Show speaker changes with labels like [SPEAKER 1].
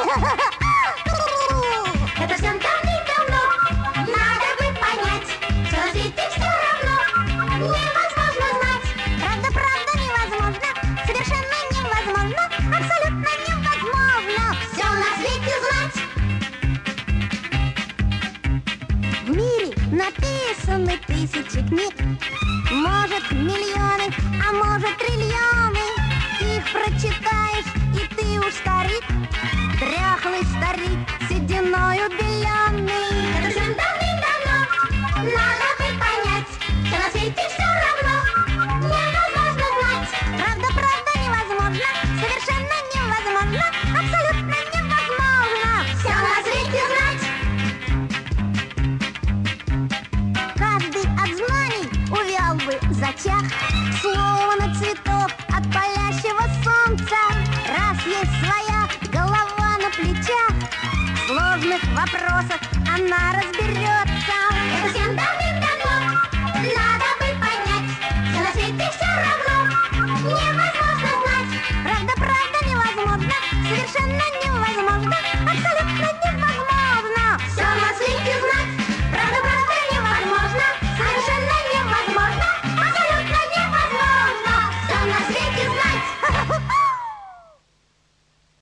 [SPEAKER 1] Это все давным-давно, надо бы понять, что на свете все равно невозможно знать.
[SPEAKER 2] Правда, правда, невозможно, совершенно невозможно, абсолютно невозможно
[SPEAKER 1] Все на свете знать.
[SPEAKER 2] В мире написаны тысячи книг, может миллионы, а может триллионы. Их прочитаешь, и ты уж старик, дряхлый старик, сединою беленый.
[SPEAKER 1] Это все давным-давно, надо бы понять, что на свете все равно невозможно знать.
[SPEAKER 2] Правда, правда, невозможно, совершенно невозможно, абсолютно невозможно
[SPEAKER 1] Все на свете знать.
[SPEAKER 2] Каждый от знаний увял бы, зачах, словно цветок от палящего солнца. Раз есть своя голова на плечах, в сложных вопросах она разберет